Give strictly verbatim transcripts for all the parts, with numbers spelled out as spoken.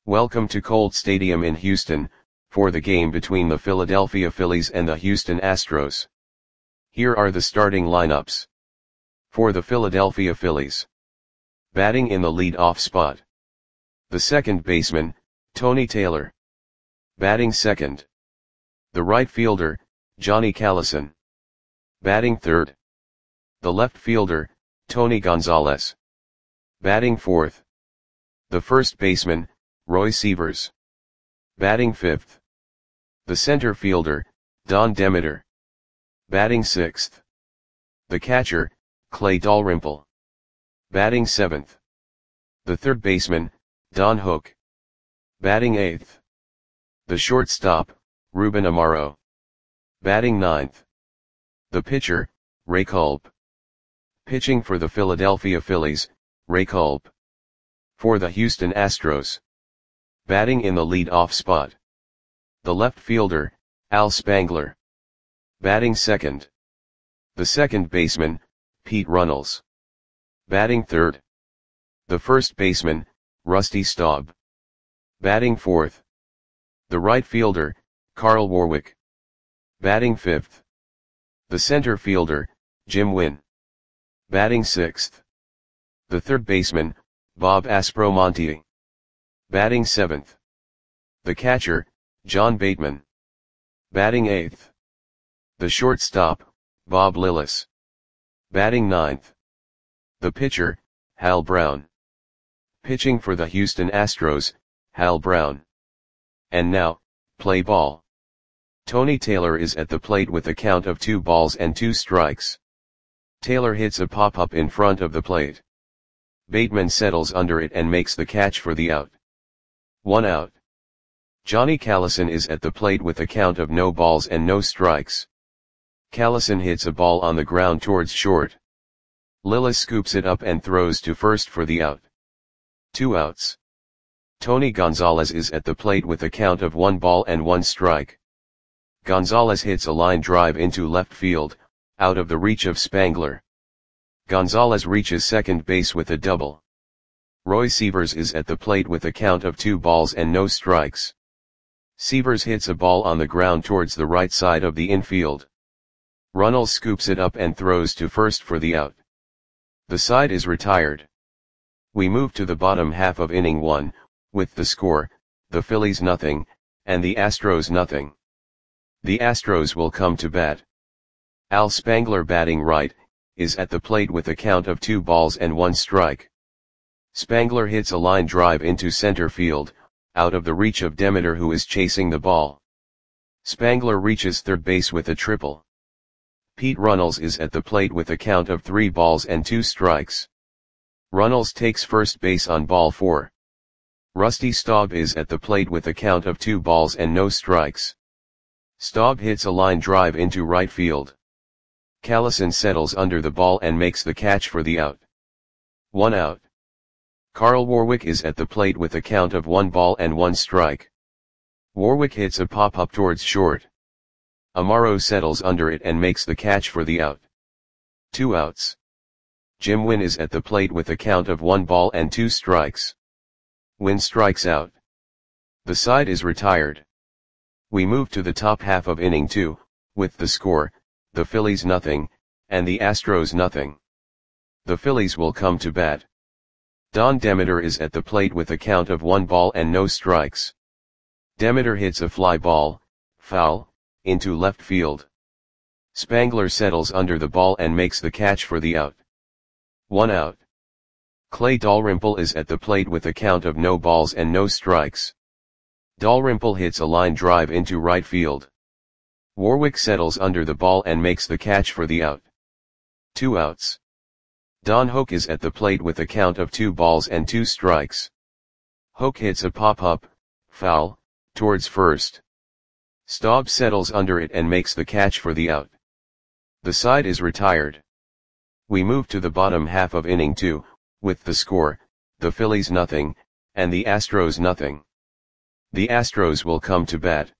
Welcome to Colt Stadium in Houston, for the game between the Philadelphia Phillies and the Houston Astros. Here are the starting lineups. For the Philadelphia Phillies. Batting in the lead-off spot. The second baseman, Tony Taylor. Batting second. The right fielder, Johnny Callison. Batting third. The left fielder, Tony Gonzalez. Batting fourth. The first baseman, Roy Sievers. Batting fifth. The center fielder, Don Demeter. Batting sixth. The catcher, Clay Dalrymple. Batting seventh. The third baseman, Don Hook. Batting eighth. The shortstop, Ruben Amaro. Batting ninth. The pitcher, Ray Culp. Pitching for the Philadelphia Phillies, Ray Culp. For the Houston Astros. Batting in the lead-off spot. The left fielder, Al Spangler. Batting second. The second baseman, Pete Runnels. Batting third. The first baseman, Rusty Staub. Batting fourth. The right fielder, Carl Warwick. Batting fifth. The center fielder, Jim Wynn. Batting sixth. The third baseman, Bob Aspromonte. Batting seventh. The catcher, John Bateman. Batting eighth. The shortstop, Bob Lillis. Batting ninth. The pitcher, Hal Brown. Pitching for the Houston Astros, Hal Brown. And now, play ball. Tony Taylor is at the plate with a count of two balls and two strikes. Taylor hits a pop-up in front of the plate. Bateman settles under it and makes the catch for the out. One out. Johnny Callison is at the plate with a count of no balls and no strikes. Callison hits a ball on the ground towards short. Lillis scoops it up and throws to first for the out. Two outs. Tony Gonzalez is at the plate with a count of one ball and one strike. Gonzalez hits a line drive into left field, out of the reach of Spangler. Gonzalez reaches second base with a double. Roy Sievers is at the plate with a count of two balls and no strikes. Sievers hits a ball on the ground towards the right side of the infield. Runnels scoops it up and throws to first for the out. The side is retired. We move to the bottom half of inning one, with the score, the Phillies nothing, and the Astros nothing. The Astros will come to bat. Al Spangler, batting right, is at the plate with a count of two balls and one strike. Spangler hits a line drive into center field, out of the reach of Demeter, who is chasing the ball. Spangler reaches third base with a triple. Pete Runnels is at the plate with a count of three balls and two strikes. Runnels takes first base on ball four. Rusty Staub is at the plate with a count of two balls and no strikes. Staub hits a line drive into right field. Callison settles under the ball and makes the catch for the out. One out. Carl Warwick is at the plate with a count of one ball and one strike. Warwick hits a pop-up towards short. Amaro settles under it and makes the catch for the out. Two outs. Jim Wynn is at the plate with a count of one ball and two strikes. Wynn strikes out. The side is retired. We move to the top half of inning two, with the score, the Phillies nothing, and the Astros nothing. The Phillies will come to bat. Don Demeter is at the plate with a count of one ball and no strikes. Demeter hits a fly ball, foul, into left field. Spangler settles under the ball and makes the catch for the out. One out. Clay Dalrymple is at the plate with a count of no balls and no strikes. Dalrymple hits a line drive into right field. Warwick settles under the ball and makes the catch for the out. Two outs. Don Hook is at the plate with a count of two balls and two strikes. Hook hits a pop-up, foul, towards first. Staub settles under it and makes the catch for the out. The side is retired. We move to the bottom half of inning two, with the score, the Phillies nothing, and the Astros nothing. The Astros will come to bat.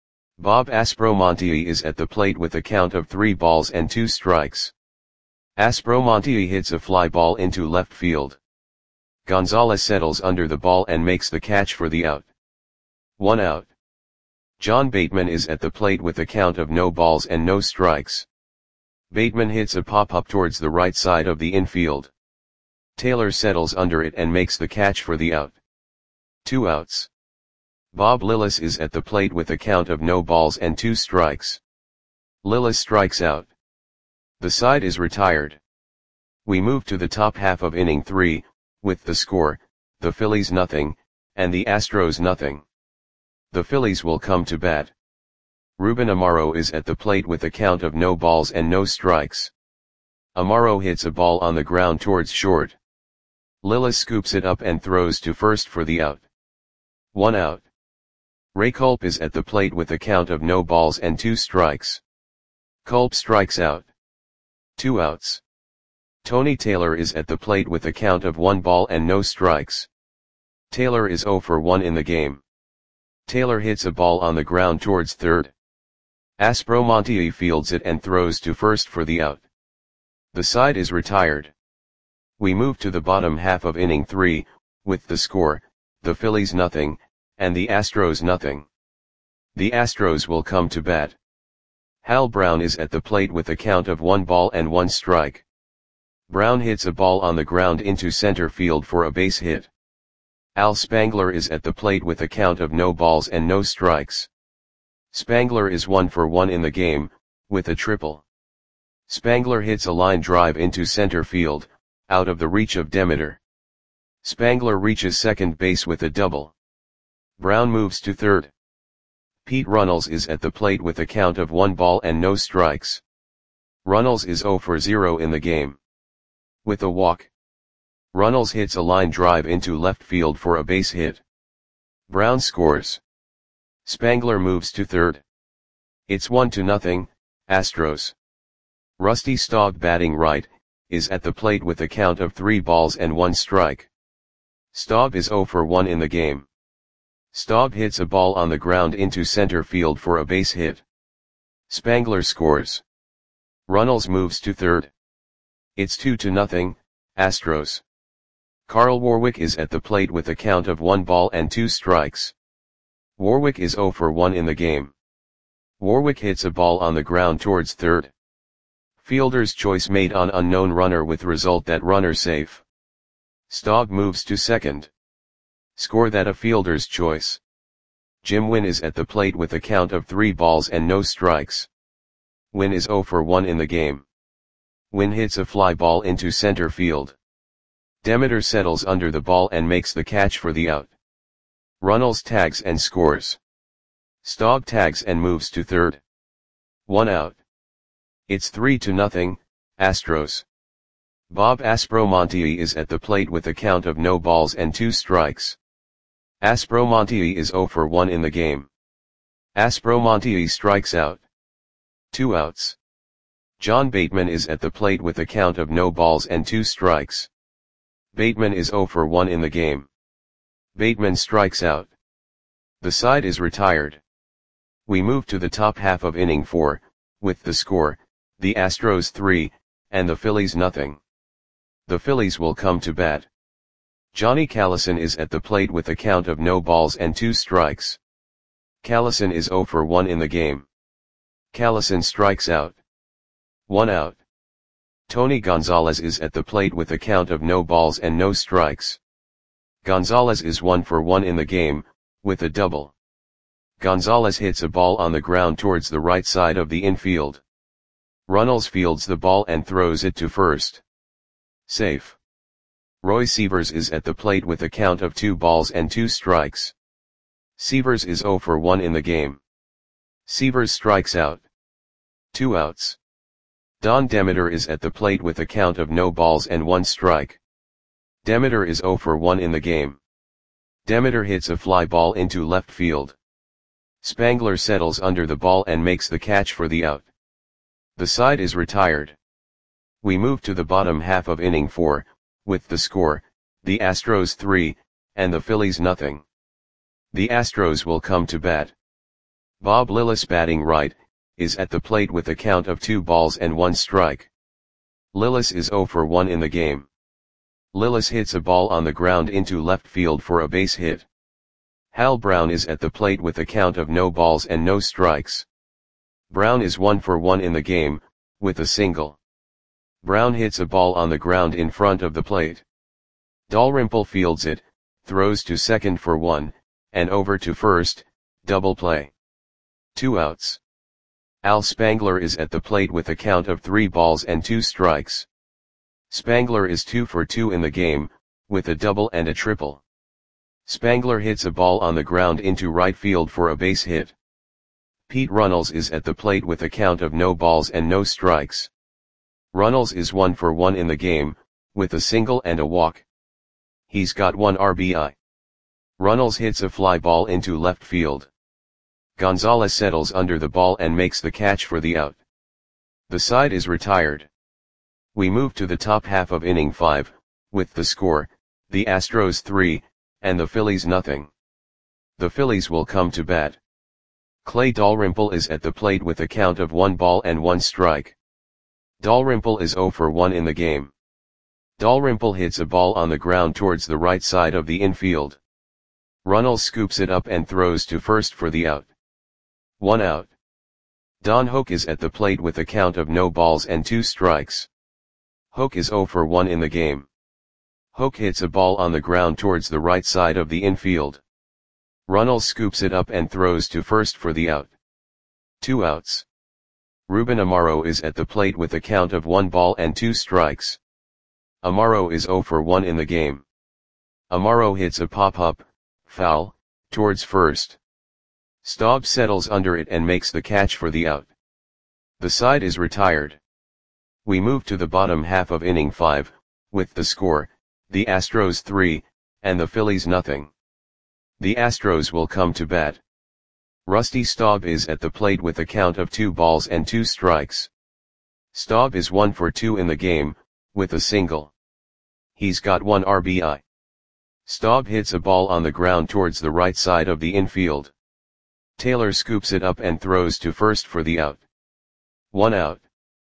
Bob Aspromonte is at the plate with a count of three balls and two strikes. Aspromonte hits a fly ball into left field. Gonzalez settles under the ball and makes the catch for the out. One out. John Bateman is at the plate with a count of no balls and no strikes. Bateman hits a pop-up towards the right side of the infield. Taylor settles under it and makes the catch for the out. Two outs. Bob Lillis is at the plate with a count of no balls and two strikes. Lillis strikes out. The side is retired. We move to the top half of inning three, with the score, the Phillies nothing, and the Astros nothing. The Phillies will come to bat. Ruben Amaro is at the plate with a count of no balls and no strikes. Amaro hits a ball on the ground towards short. Lillis scoops it up and throws to first for the out. One out. Ray Culp is at the plate with a count of no balls and two strikes. Culp strikes out. Two outs. Tony Taylor is at the plate with a count of one ball and no strikes. Taylor is oh for one in the game. Taylor hits a ball on the ground towards third. Aspromonte fields it and throws to first for the out. The side is retired. We move to the bottom half of inning three, with the score, the Phillies nothing, and the Astros nothing. The Astros will come to bat. Hal Brown is at the plate with a count of one ball and one strike. Brown hits a ball on the ground into center field for a base hit. Al Spangler is at the plate with a count of no balls and no strikes. Spangler is one for one in the game, with a triple. Spangler hits a line drive into center field, out of the reach of Demeter. Spangler reaches second base with a double. Brown moves to third. Pete Runnels is at the plate with a count of one ball and no strikes. Runnels is oh for zero in the game. With a walk. Runnels hits a line drive into left field for a base hit. Brown scores. Spangler moves to third. It's one to nothing, Astros. Rusty Staub, batting right, is at the plate with a count of three balls and one strike. Staub is oh for one in the game. Staub hits a ball on the ground into center field for a base hit. Spangler scores. Runnels moves to third. It's two to nothing, Astros. Carl Warwick is at the plate with a count of one ball and two strikes. Warwick is oh for one in the game. Warwick hits a ball on the ground towards third. Fielder's choice made on unknown runner with result that runner safe. Staub moves to second. Score that a fielder's choice. Jim Wynn is at the plate with a count of three balls and no strikes. Wynn is oh for one in the game. Wynn hits a fly ball into center field. Demeter settles under the ball and makes the catch for the out. Runnels tags and scores. Staub tags and moves to third. One out. It's three to nothing, Astros. Bob Aspromonte is at the plate with a count of no balls and two strikes. Aspromonte is oh for one in the game. Aspromonte strikes out. Two outs. John Bateman is at the plate with a count of no balls and two strikes. Bateman is oh for one in the game. Bateman strikes out. The side is retired. We move to the top half of inning four, with the score, the Astros three, and the Phillies nothing. The Phillies will come to bat. Johnny Callison is at the plate with a count of no balls and two strikes. Callison is oh for one in the game. Callison strikes out. One out. Tony Gonzalez is at the plate with a count of no balls and no strikes. Gonzalez is one for one in the game, with a double. Gonzalez hits a ball on the ground towards the right side of the infield. Runnels fields the ball and throws it to first. Safe. Roy Sievers is at the plate with a count of two balls and two strikes. Sievers is oh for one in the game. Sievers strikes out. Two outs. Don Demeter is at the plate with a count of no balls and one strike. Demeter is oh for one in the game. Demeter hits a fly ball into left field. Spangler settles under the ball and makes the catch for the out. The side is retired. We move to the bottom half of inning four, with the score, the Astros three, and the Phillies nothing. The Astros will come to bat. Bob Lillis, batting right, is at the plate with a count of two balls and one strike. Lillis is oh for one in the game. Lillis hits a ball on the ground into left field for a base hit. Hal Brown is at the plate with a count of no balls and no strikes. Brown is one for one in the game, with a single. Brown hits a ball on the ground in front of the plate. Dalrymple fields it, throws to second for one, and over to first, double play. Two outs. Al Spangler is at the plate with a count of three balls and two strikes. Spangler is two for two in the game, with a double and a triple. Spangler hits a ball on the ground into right field for a base hit. Pete Runnels is at the plate with a count of no balls and no strikes. Runnels is one for one in the game, with a single and a walk. He's got one R B I. Runnels hits a fly ball into left field. Gonzalez settles under the ball and makes the catch for the out. The side is retired. We move to the top half of inning five, with the score, the Astros three, and the Phillies nothing. The Phillies will come to bat. Clay Dalrymple is at the plate with a count of one ball and one strike. Dalrymple is zero for one in the game. Dalrymple hits a ball on the ground towards the right side of the infield. Runnels scoops it up and throws to first for the out. One out. Don Hoak is at the plate with a count of no balls and two strikes. Hoak is zero for one in the game. Hoak hits a ball on the ground towards the right side of the infield. Runnels scoops it up and throws to first for the out. Two outs. Ruben Amaro is at the plate with a count of one ball and two strikes. Amaro is zero for one in the game. Amaro hits a pop-up, foul, towards first. Staub settles under it and makes the catch for the out. The side is retired. We move to the bottom half of inning five, with the score, the Astros three, and the Phillies nothing. The Astros will come to bat. Rusty Staub is at the plate with a count of two balls and two strikes. Staub is one for two in the game, with a single. He's got one R B I. Staub hits a ball on the ground towards the right side of the infield. Taylor scoops it up and throws to first for the out. One out.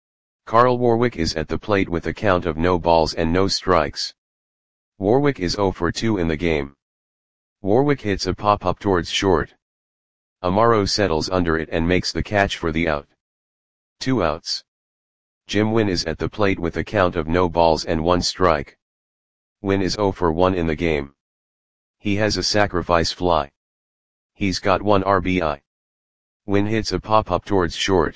Carl Warwick is at the plate with a count of no balls and no strikes. Warwick is zero for two in the game. Warwick hits a pop-up towards short. Amaro settles under it and makes the catch for the out. Two outs. Jim Wynn is at the plate with a count of no balls and one strike. Wynn is zero for one in the game. He has a sacrifice fly. He's got one R B I. Wynn hits a pop-up towards short.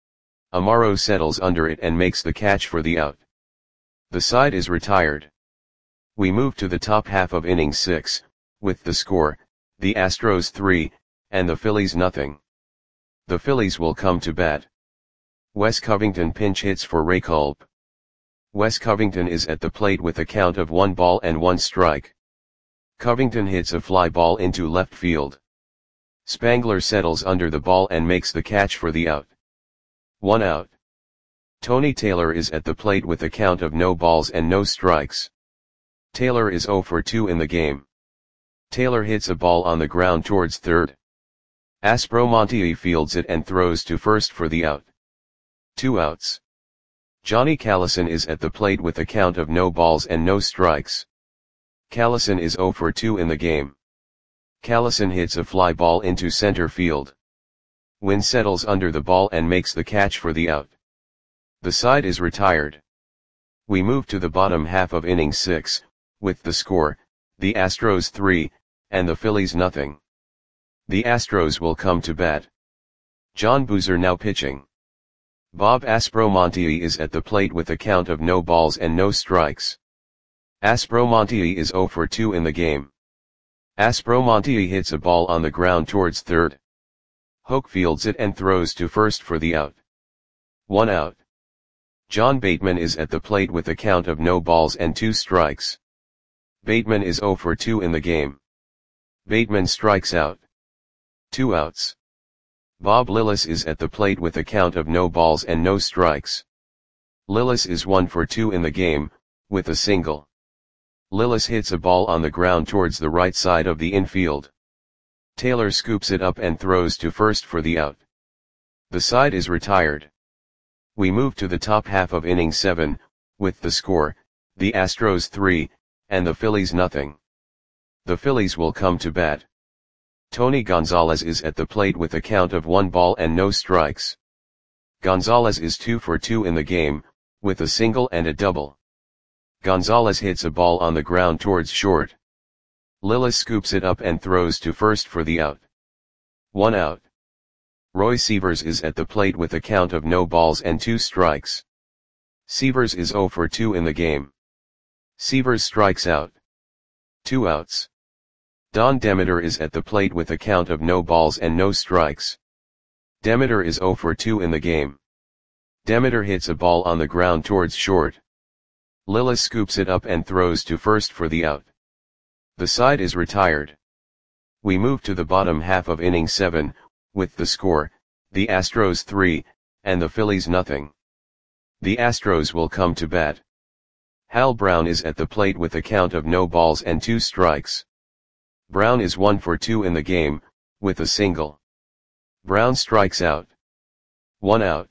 Amaro settles under it and makes the catch for the out. The side is retired. We move to the top half of inning six, with the score, the Astros three, and the Phillies nothing. The Phillies will come to bat. Wes Covington pinch hits for Ray Culp. Wes Covington is at the plate with a count of one ball and one strike. Covington hits a fly ball into left field. Spangler settles under the ball and makes the catch for the out. One out. Tony Taylor is at the plate with a count of no balls and no strikes. Taylor is zero for two in the game. Taylor hits a ball on the ground towards third. Aspromonte fields it and throws to first for the out. Two outs. Johnny Callison is at the plate with a count of no balls and no strikes. Callison is zero for two in the game. Callison hits a fly ball into center field. Wynn settles under the ball and makes the catch for the out. The side is retired. We move to the bottom half of inning six, with the score, the Astros three, and the Phillies nothing. The Astros will come to bat. John Boozer now pitching. Bob Aspromonte is at the plate with a count of no balls and no strikes. Aspromonte is zero for two in the game. Aspromonte hits a ball on the ground towards third. Hoak fields it and throws to first for the out. One out. John Bateman is at the plate with a count of no balls and two strikes. Bateman is zero for two in the game. Bateman strikes out. Two outs. Bob Lillis is at the plate with a count of no balls and no strikes. Lillis is one for two in the game, with a single. Lillis hits a ball on the ground towards the right side of the infield. Taylor scoops it up and throws to first for the out. The side is retired. We move to the top half of inning seven, with the score, the Astros three, and the Phillies nothing. The Phillies will come to bat. Tony Gonzalez is at the plate with a count of one ball and no strikes. Gonzalez is two for two in the game, with a single and a double. Gonzalez hits a ball on the ground towards short. Lillis scoops it up and throws to first for the out. One out. Roy Sievers is at the plate with a count of no balls and two strikes. Sievers is zero for two in the game. Sievers strikes out. Two outs. Don Demeter is at the plate with a count of no balls and no strikes. Demeter is zero for two in the game. Demeter hits a ball on the ground towards short. Lillis scoops it up and throws to first for the out. The side is retired. We move to the bottom half of inning seven, with the score, the Astros three, and the Phillies nothing. The Astros will come to bat. Hal Brown is at the plate with a count of no balls and two strikes. Brown is one for two in the game, with a single. Brown strikes out. One out.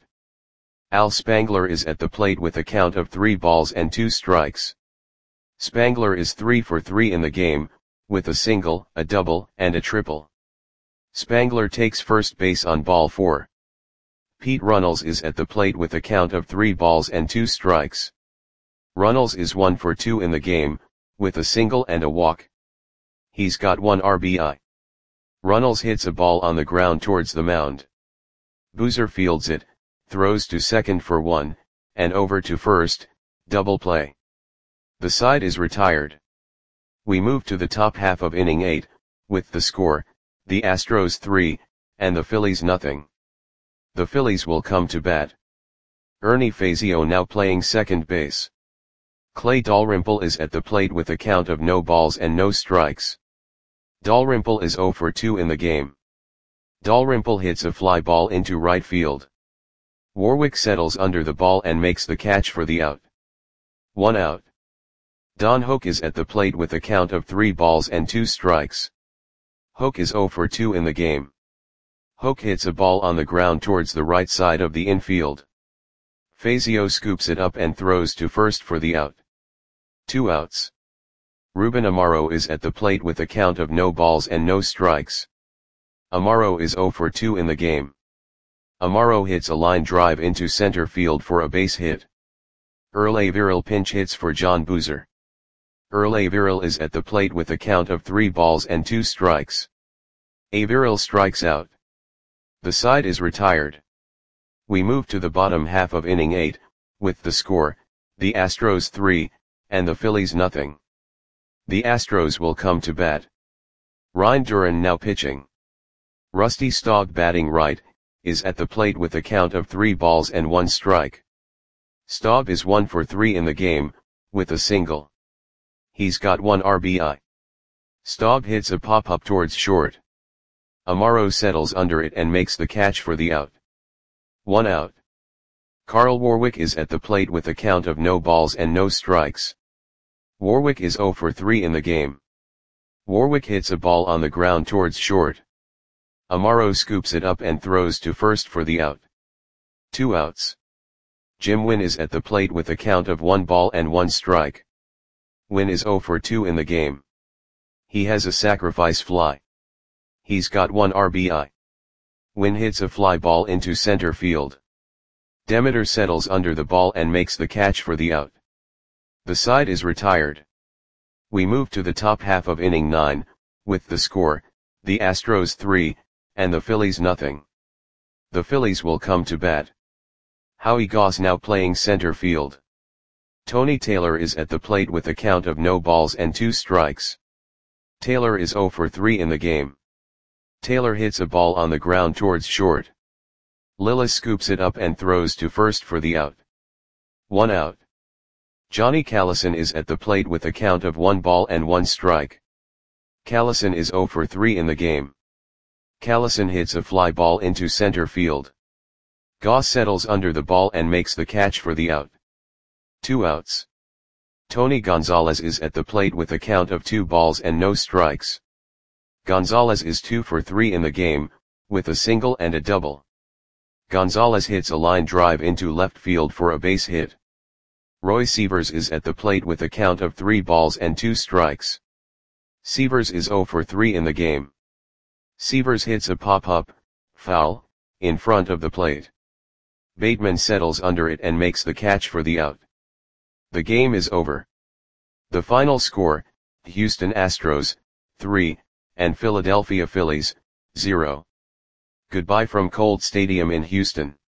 Al Spangler is at the plate with a count of three balls and two strikes. Spangler is three for three in the game, with a single, a double, and a triple. Spangler takes first base on ball four. Pete Runnels is at the plate with a count of three balls and two strikes. Runnels is one for two in the game, with a single and a walk. He's got one R B I. Runnels hits a ball on the ground towards the mound. Boozer fields it, throws to second for one, and over to first, double play. The side is retired. We move to the top half of inning eight, with the score, the Astros three, and the Phillies nothing. The Phillies will come to bat. Ernie Fazio now playing second base. Clay Dalrymple is at the plate with a count of no balls and no strikes. Dalrymple is zero for two in the game. Dalrymple hits a fly ball into right field. Warwick settles under the ball and makes the catch for the out. One out. Don Hoak is at the plate with a count of three balls and two strikes. Hoak is zero for two in the game. Hoak hits a ball on the ground towards the right side of the infield. Fazio scoops it up and throws to first for the out. Two outs. Ruben Amaro is at the plate with a count of no balls and no strikes. Amaro is zero for two in the game. Amaro hits a line drive into center field for a base hit. Earl Averill pinch hits for John Boozer. Earl Averill is at the plate with a count of three balls and two strikes. Averill strikes out. The side is retired. We move to the bottom half of inning eight, with the score, the Astros three, and the Phillies nothing. The Astros will come to bat. Ryan Duran now pitching. Rusty Staub batting right, is at the plate with a count of three balls and one strike. Staub is one for three in the game, with a single. He's got one R B I. Staub hits a pop-up towards short. Amaro settles under it and makes the catch for the out. One out. Carl Warwick is at the plate with a count of no balls and no strikes. Warwick is zero for three in the game. Warwick hits a ball on the ground towards short. Amaro scoops it up and throws to first for the out. Two outs. Jim Wynn is at the plate with a count of one ball and one strike. Wynn is zero for two in the game. He has a sacrifice fly. He's got one R B I. Wynn hits a fly ball into center field. Demeter settles under the ball and makes the catch for the out. The side is retired. We move to the top half of inning nine, with the score, the Astros three, and the Phillies nothing. The Phillies will come to bat. Howie Goss now playing center field. Tony Taylor is at the plate with a count of no balls and two strikes. Taylor is zero for three in the game. Taylor hits a ball on the ground towards short. Lillis scoops it up and throws to first for the out. One out. Johnny Callison is at the plate with a count of one ball and one strike. Callison is zero for three in the game. Callison hits a fly ball into center field. Goss settles under the ball and makes the catch for the out. Two outs. Tony Gonzalez is at the plate with a count of two balls and no strikes. Gonzalez is two for three in the game, with a single and a double. Gonzalez hits a line drive into left field for a base hit. Roy Sievers is at the plate with a count of three balls and two strikes. Sievers is zero for three in the game. Sievers hits a pop-up, foul, in front of the plate. Bateman settles under it and makes the catch for the out. The game is over. The final score, Houston Astros, three, and Philadelphia Phillies, zero. Goodbye from Colt Stadium in Houston.